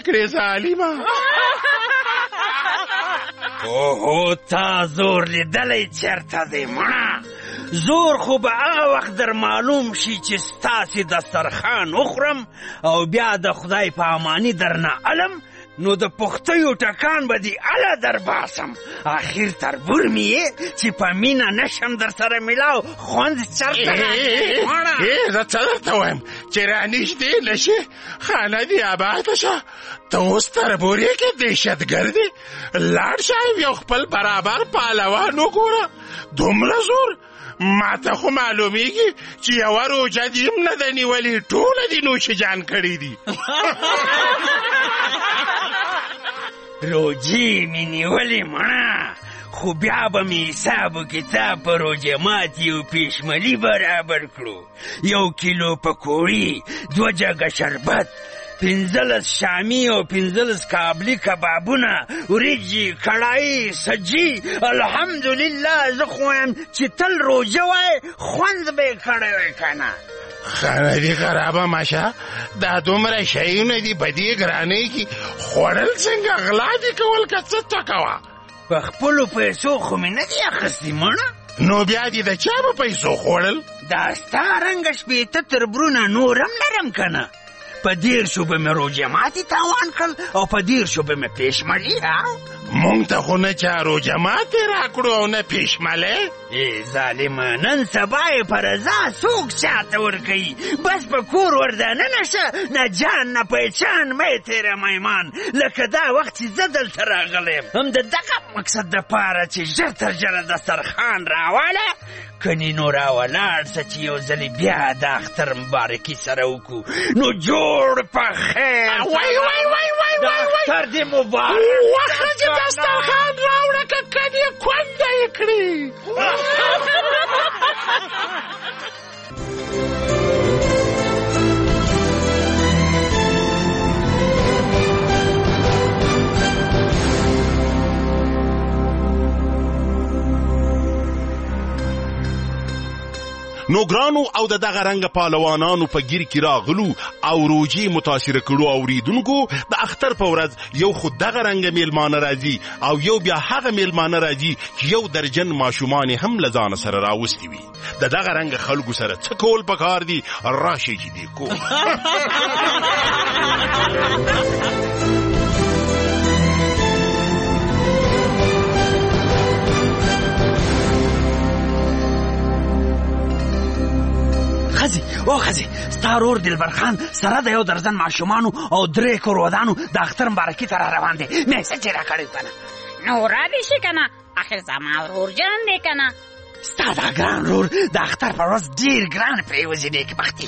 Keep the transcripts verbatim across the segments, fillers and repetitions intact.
کړې ظالمه. اوهو تا زور لیدلی چېرته دی مړه؟ زور خو به هغه وخت در معلوم شي چې ستاسې دسترخوان وخورم او بیا د خدای په اماني درنه علم، نو د پختیو ټکان به دې اله در باسم. آخر تربور مې یې چې په مینه نشم در سره میلاو خوند چرته ای زه څه درته وایم چې رانږدې نه شي. خانه دې آباده شه. ته اوس تربور یې کې دهشتګرد یې. لاړ شه یو خپل برابر پهلوان وګوره. دومره زور ما ته خو معلومیږي چې یوه روژه دې هم نه ده نیولې، ټوله دې نوش جان کړي دي. روجې مې نیولې مړه، خو بیا به مې حساب و کتاب په روژه ماتې او پېشملي برابر کړو. یو کیلو پکوړي، دوه جګه شربت، پنځلس شامي او پنځلس کابلي کبابونه، وریجې، کړایي، سجي. الحمدلله زه خو وایم چې تل روژه وای خوند به یې کړی وای که نه. خانه دې خرابه ماشه، دا دومره شیونه دي په دې ګرانۍ کې خوړل څنګه غلا دي کول که څه ته کوه؟ په خپلو پیسو خو مې نه دي اخیستي مړه. نو بیا دې د چا په پیسو خوړل؟ دا ستا رنګه شپېته تربرونه نور هم لرم که نه. په دیرشو به مې روژه ماتې تاوان کړل او په دیرشو به مې پېشملي. مونږ ته خو نه چا روژه ماتې راکړو او نه پېشملی. ای ظالمه، نن سبا یې په رضا څوک چاته ورکوي؟ بس په کور وردننه شه، نه جان نه پیچان مې تېره میمان. لکه دا وخت چې زه دلته راغلی یم هم د دغه مقصد دپاره چې ژر تر ژره دسترخوان راواله، کنې نو راولاړ شه چې یو ځلې بیا د اختر مبارکي سره وکړو. نو جوړ په خیر. وای وای وای وای د اختر دې مبارک. وخه چې دسترخوان راوړه که کنې کونده یې کړي. نو ګرانو او د دغه رنګ پهلوانانو په ګیر کې راغلو او روجي متاثر کړو اوریدونکو، د اختر په ورځ یو خو دغه رنګ میلمانه راځي او یو بیا هغه میلمانه راځي چې یو درجن ماشومان هم له ځانه سره راوستي وي. د دغه رنګ خلکو سره څه کول پکار دي؟ راشئ چې دې کو. خزي او خزي، ستا ورور دلبر خان سره د یو درجن ماشومانو او درې کور ودانو د اختر مبارکي ته را روان دی. میسج یې راکړی و که نه؟ نو را دې شي که نه، اخر زما ورور جان دی که نه. ستا دا ګران ورور د اختر په ورځ ډېر ګران پرېوځي نیکبختي.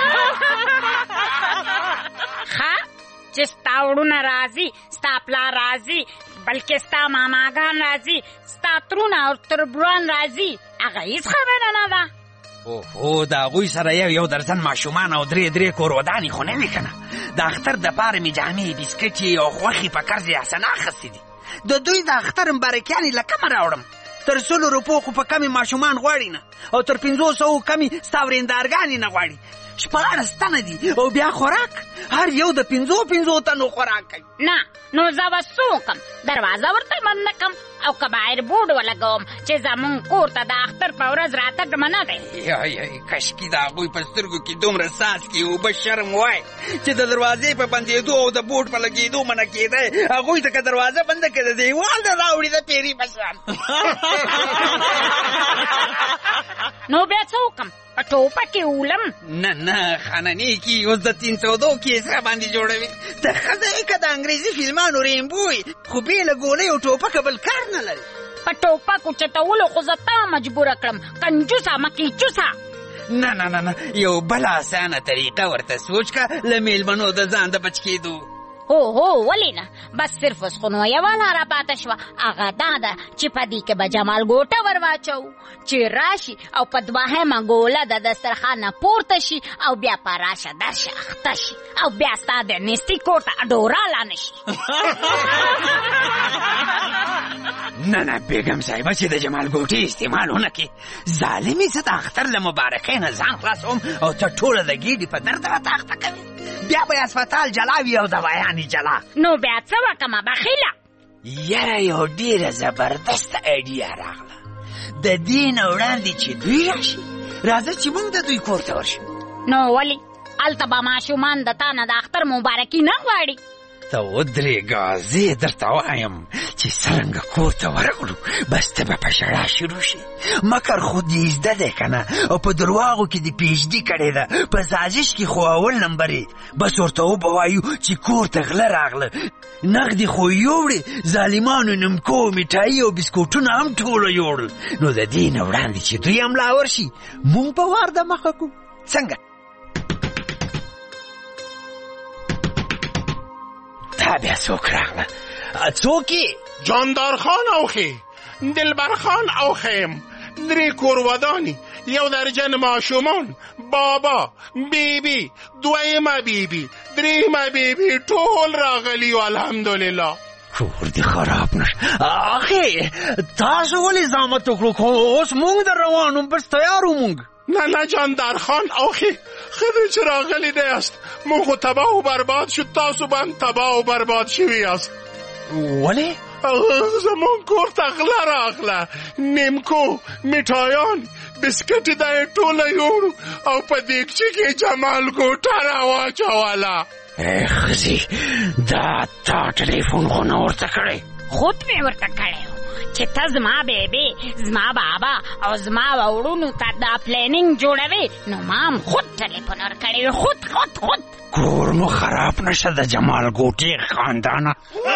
ښه چې ستا وړونه راځي، ستا پلار راځي، بلکې ستا ماماګان راځي، ستا ترونه او تربران راځي، هغه هېڅ خبره نه ده. اوهو، د هغوی سره یو یو درجن ماشومان او درې درې کور ودانې خو نه وي که نه؟ د اختر دپاره مې جامې، بسکټې او غوښې په قرض حسنه اخیستې دي. د دوی د اختر مبارکیانې له کمه راوړم؟ تر سلو روپو خو په کمې ماشومان غواړي نه، او تر پنځو سوو کمې ستا ورېندارګانې نه غواړي. شپاړس تنه دي او بیا خوراک، هر یو د پنځو پنځو تنو خوراک کوي. نه نو زه به څه وکړم؟ دروازه ورته بنده کړم او که باید بورډ ولګوم چې زمونږ کور ته د اختر په ورځ راتګ منع دی. یا یا کشکي د هغوی په سترګو کې دومره څاڅکي اوبه شرم وای چې د دروازې په بندېدو او د بورډ په لګېدو منع کېدی. هغوی ته که دروازه بنده کړې د دیوال د راوړي د پیري په شان. نو بیا څه وکړم؟ په ټوپه کې ولم؟ نه نه خاننې کې اوس د تین سو دو کې سره باندې جوړوي. د ښځه که د انګریزي فلمانو ریمبوی، خو بې له ګولۍ او ټوپکه بل کار نه لري. په ټوپک اوچتولو خو زه تا مجبوره کړم، کنجوسه مکیچوسه. نه نه نه نه، یو بله اسانه طریقه ورته سوچ که له میلمنو د ځان د بچ کېدو. هو هو ولې نه، بس صرف اوس خو نو یوه لاره پاته شوه، هغه دا ده چې په دې کې به جمال ګوټه ور واچوو چې راشي او په دوهمه ګوله د دسترخوان نه پورته شي او بیا په راشه درشه اخته شي او بیا ستا د نیستي کور ته ډورا لا نه شي. نه نه بیگم صاحبه چې د جمال ګوټې استعمال ونه کړې ظالمې زه د اختر له مبارکۍ نه ځان خلاصوم او ته ټوله د ګیډې په درد راته اخته کوې بیا به هسپتال جلا وي او دوایانې جلا نو بیا څه وکړمه بخیله یاره یو ډېره زبردسته ایډیا راغله د دې نه وړاندې چې دوی راشي راځه چې موږ د دوی کور ته ورشو نو ولې هلته به ماشومان د تا نه د اختر مبارکي نه غواړي ته ودرېږه زه درته وایم چې څرنګه کور ته ورغلو بس ته به په ژړا شروع شي مکر خو دې زده دی که نه او په درواغو کې دې پي ایچ ډي کړې ده په سازش کې خو اول نمبر یې بس ورته وبوایو چې کور ته غله راغله نغدې خو یوړې ظالمانو نمکو میټایي او بسکوټونه هم ټوله یوړل نو د دې نه وړاندې چې دوی حملاور شي مونږ به وار د مخه کړو څنګه تا بیا څوک راغله څوک یې جاندار خان اوخی دلبر خان اوخیم درې کورودانی یو درجن ماشومان بابا بیبی دویمه بیبی دریمه بیبی ټول راغلی الحمدلله کور دې خراب نشه اخی تاسو ولې زحمت وکړو خو اوس مونږ در روانو بس تیار وو مونږ نه نه جاندار خان اوخی خدای چې راغلی دی است مونږ خو تباه و برباد شو تاسو به هم تباه و برباد شوي یاست ولې زمون کور ته غله راغله نیمکو میټایان بسکټ دا یې ټوله یوړو او په دیګچې کې جمال ګوټه راواچوله ای ښځې دا تا ټلیفون خو نه ورته کړی خود مې ورته کړی و چې ته زما بیبي زما بابا او زما وړونو ته دا پلانینګ جوړوي نو ما هم خود ټلیفون ورکړی و خود خود خود کور مو خراب نشه د جمال ګوټې خاندانه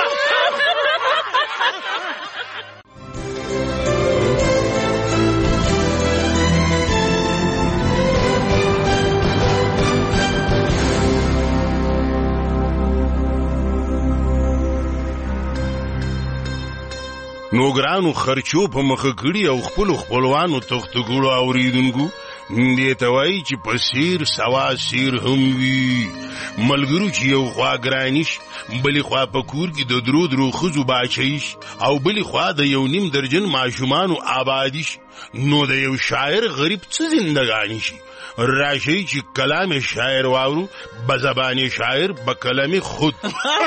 نو ګرانو خرچو په مخه کړي او خپلو خپلوانو تختګړو اورېدونکو دې ته وایي چې په سیر سوا سیر هم وي ملګرو چې یو خوا ګراني شي بلې خوا په کور کې د درو درو ښځو باچوي شي او بلې خوا د یو نیم درجن ماشومانو آبادي شي نو د یو شاعر غریب څه زندګاني شي راشئ چې کلام شاعر واورو بزبان شاعر بکلام خود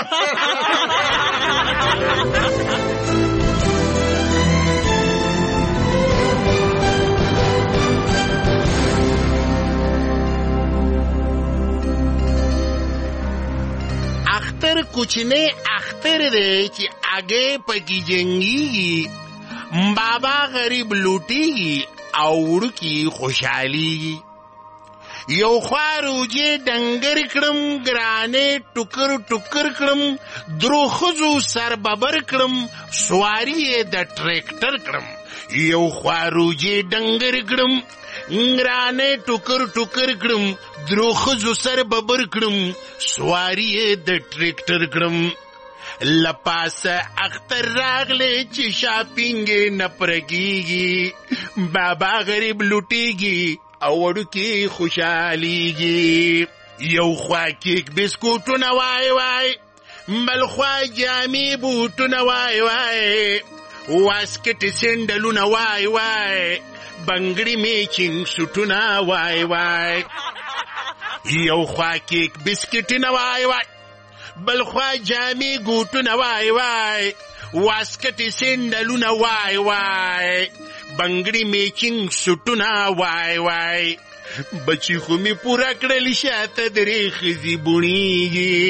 اختر کوچنی اختر دی چې اگې پکې جنگیږي بابا غریب لوټیږي او وړوکي خوشحالیږي یو خوا روجې ډنګر کړم ګرانې ټوکر ټوکر کړم درو ښځو سر ببر کړم سواري یې د ټریکټر کړم یو خوا روجې ډنګر کړم ګرانې ټوکر ټوکر کړم درو ښځو سر ببر کړم سواري یې د ټریکټر کړم لپاسه اختر راغلی چې شاپینګ نه پرکیږي بابا غریب لوټیږي او وړوکي خوشحالیږي یو خوا کیک بسکوټونه وای وای بل خوا جامې بوټونه وای وای واسکټ سینډلونه وای وای بنګړي میچینګ سوټونه وای وای یو خوا کیک بسکټونه وای وای بل خوا جامې ګوټونه وای وای واسکټ سینډلونه وای وای بنګړي میچینګ سوټونه وای وای بچی خو می پورا کړلی شاته درې ښځې بوڼیږي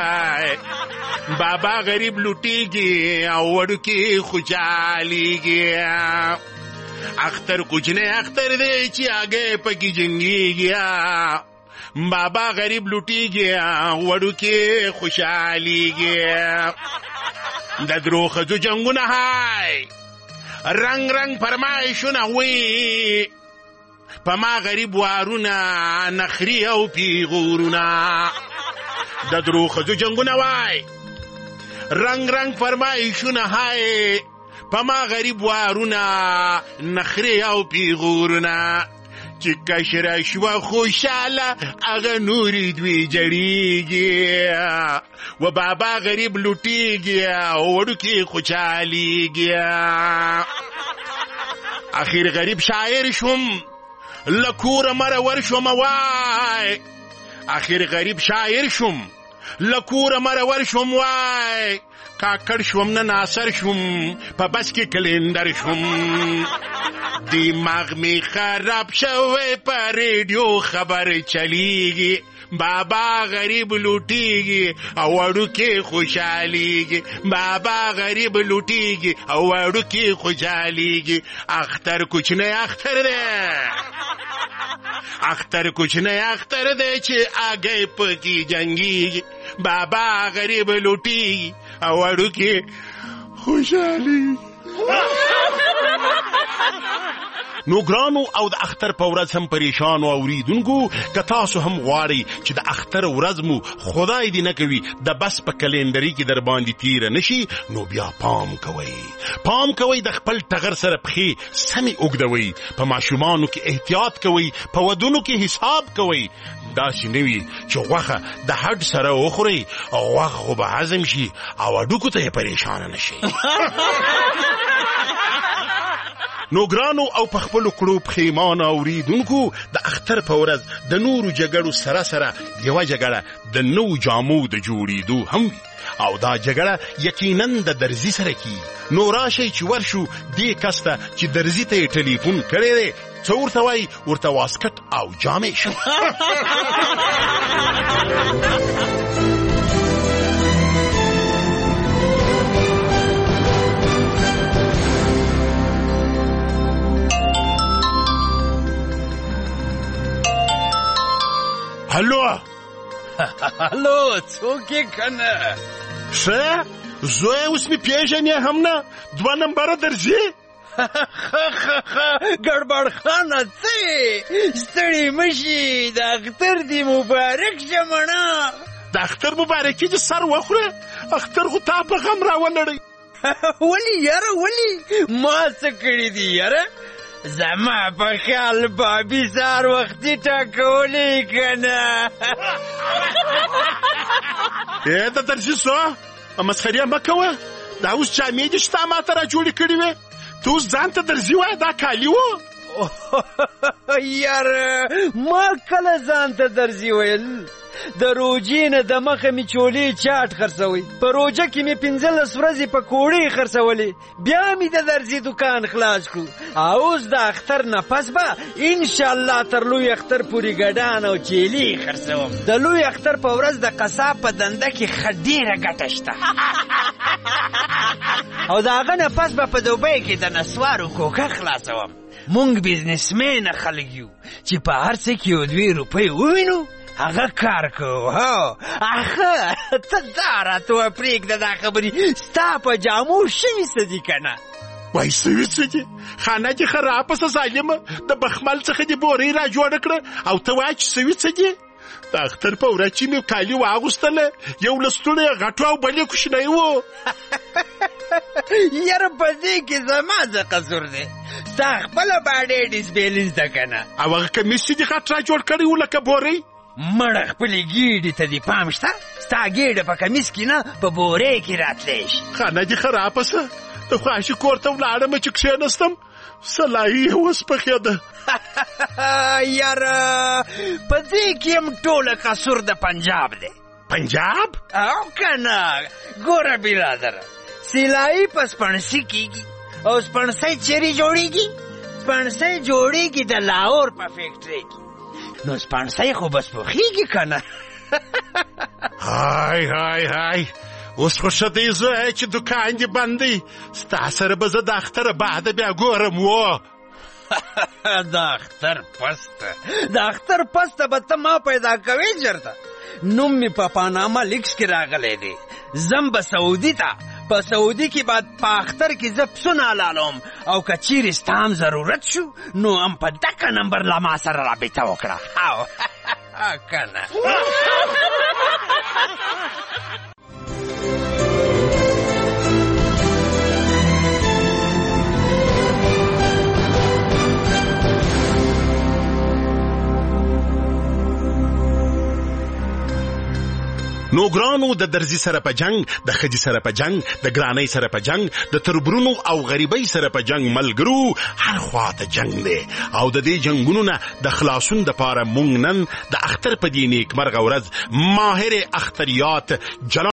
بابا غریب لوټیږي او وړوکي خوشحالیږي اختر کوچنی اختر دی چې هغې پکې جنګیږي بابا غریب لوټیږي وړوکي خوشحالیږي د درو ښځو جنګونه های رنگ رنگ فرمایشونه وي په ما غریب وارونه نخري او پیغورونه د درو ښځو جنګونه وای رنگ رنگ فرمایشونه های په ما غریب وارونه نخري او پیغورونه چې کشره شوه خوشاله هغه نورې دوی جړېږي و بابا غریب لوټېږي او وړوکې خوشحالېږي اخر غریب شاعر شوم له کوره مرور شوم وای اخر غریب شاعر شوم له کوره مرور شوم وای کاکړ شوم نه ناصر شوم په بس کې کلندر شوم دماغ می خراب شوی په ریډیو خبر چلیږي بابا غریب لوټیږي او وړوکې خوشحالېږي بابا غریب لوټیږي او وړوکې خوشحالېږي اختر کوچنی اختر دی اختر کوچنی اختر دی چې اگې پکې جنګېږي بابا غریب لوټیږي او وړوکې خوشحالېږي. نو ګرانو او د اختر په ورځ هم پریشانو اوریدونکو که تاسو هم غواړئ چې د اختر ورځ مو خدای دې نه کوي د بس په کلندري کې در باندې تیره نشي نو بیا پام کوئ پام کوئ د خپل ټغر سره پښې سمې اوږدوئ په ماشومانو کې احتیاط کوئ په ودونو کې حساب کوئ داسې نه وي چې غوښه د هډ سره وخورئ غوښه خو به هضم شي او هډوکو ته یې پریشانه نشئ. نو ګرانو او په خپلو کړو پښیمانه اوریدونکو د اختر په ورځ د نورو جګړو سره سره یوه جګړه د نوو جامو د جوړېدو هم وي او دا جګړه یقینا د درزي سره کیږي. نو راشئ چې ورشو دې کس ته چې درزي ته یې ټلیفون کړی دی څه ورته وایي ورته واسکټ او جامې شو. هلو هلو څوک یې کنه ښه زوی اوس مې پیژنې هم نه دوه نمبره درځي ګړبړ خانه څه ستړي مشي د اختر دې مبارک شه مړه د اختر مبارکي دې سر وخوره اختر خو تا په غم راولړی. ولې یاره ولې ما څه کړي دي یاره زما په خیال بابي سهار وختي ټاکولی که نه. ای د درځي څه مسخرې مه کوه دا اوس جامې دې شته ما ته را جوړې کړې وې ته اوس ځان ته درځي وایه دا کالي وو. یاره ما کله ځان ته درځي ویل د روجې نه د مخه مې چولې چاټ خرڅوئ په روجه کې مې پنځلس ورځې پکوړې خرڅولې بیا مې د درځي دکان خلاص کړو اوس د اختر نه پس به انشاءالله تر لوی اختر پورې ګډان او چیلې خرڅوم. د لوی اختر په ورځ د قصاب په دنده کې ښه ډېره ګټه شته او د هغه نه پس به په دوبۍ کې د نسوارو کوکه خلاصوم. مونږ بزنسمینه خلک یو چې په هر څه کې یو دوې روپۍ ووینو هغه کار کوو. هو اخه ته دا راته پرېږده دا خبرې ستا په جامو شوي څه دي که نه وایي سوي څه دي خانه دې خرابه څه ظالمه د بخمل څخه دې بورۍ را جوړه کړه او ته وایه چې سوي څه دي. د اختر په ورځ چې مې کالي واغوستله یو لستوڼی یې غټو او بل یې کوچنی و. یاره په دې کې زما څه قصور دی ستا خپله باډۍ ډسپلین زده که نه او هغه کمیس چې دې غټ را جوړ کړی و لکه بورۍ مړه خپلې ګېډې ته دې پام شته ستا ګېډه په کمیس کې نه په بورۍ کې راتلی شي. خانه دې خرابه څه د خواشي کور ته ولاړم چې کښېنستم سلایي یې وسپخېده. یاره په دې کې هم ټوله قصور د پنجاب دی. پنجاب او که نه ګوره برادره سلایي په سپڼسي کېږي او سپڼسۍ چیرې جوړېږي سپڼسۍ جوړېږي د لاهور په فیکټرۍ کې نو سپڼسۍ خو بس پوخېږي که نه. های های های اوس خو ښه دی زوی چې دکان دې بند دی ستا سره به زه د اختره بعده بیا ګورم و. د اختر پسته د اختر پسته به ته ما پیدا کوې چېرته نوم مې په پاناما لیکس کې راغلی دی زم به سعودي ته په سعودي کې بعد په اختر کې زه پسونه حلالوم او که چیرې ستا هم ضرورت شو نو هم په دکه نمبر له ما سره رابطه وکړه. او که نه نو ګرانو د درزي سره په جنگ، د ښځې سره په جنگ، د ګرانۍ سره په جنگ، د تربرونو او غریبۍ سره په جنگ ملګرو هر خوا ته جنگ دی. او د دې جنگونو نه د خلاصون دپاره مونږ نن د اختر په دې نیکمرغه ورځ ماهر اختریات جلال